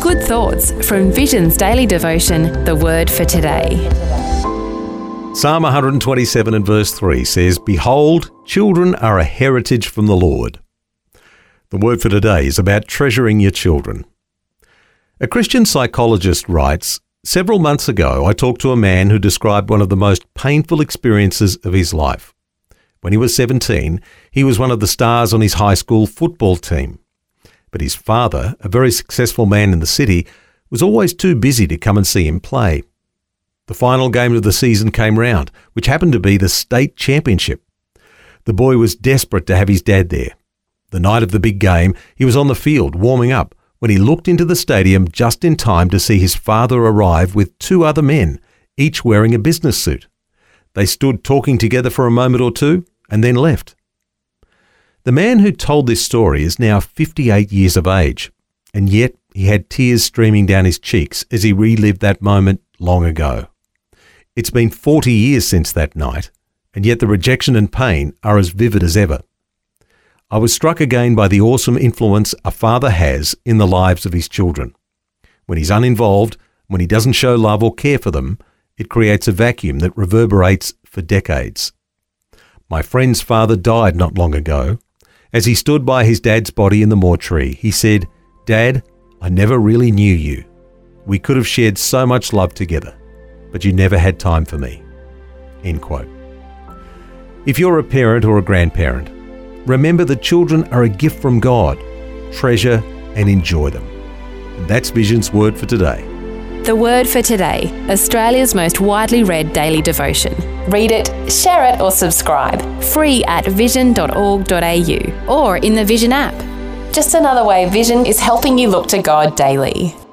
Good thoughts from Vision's daily devotion, The Word for Today. Psalm 127 and verse 3 says, "Behold, children are a heritage from the Lord." The word for today is about treasuring your children. A Christian psychologist writes, "Several months ago, I talked to a man who described one of the most painful experiences of his life. When he was 17, he was one of the stars on his high school football team. But his father, a very successful man in the city, was always too busy to come and see him play. The final game of the season came round, which happened to be the state championship. The boy was desperate to have his dad there. The night of the big game, he was on the field warming up when he looked into the stadium just in time to see his father arrive with two other men, each wearing a business suit. They stood talking together for a moment or two and then left." The man who told this story is now 58 years of age, and yet he had tears streaming down his cheeks as he relived that moment long ago. It's been 40 years since that night, and yet the rejection and pain are as vivid as ever. I was struck again by the awesome influence a father has in the lives of his children. When he's uninvolved, when he doesn't show love or care for them, it creates a vacuum that reverberates for decades. My friend's father died not long ago. As he stood by his dad's body in the mortuary, he said, "Dad, I never really knew you. We could have shared so much love together, but you never had time for me." End quote. If you're a parent or a grandparent, remember that children are a gift from God. Treasure and enjoy them. And that's Vision's Word for Today. The Word for Today, Australia's most widely read daily devotion. Read it, share it or subscribe. Free at vision.org.au or in the Vision app. Just another way Vision is helping you look to God daily.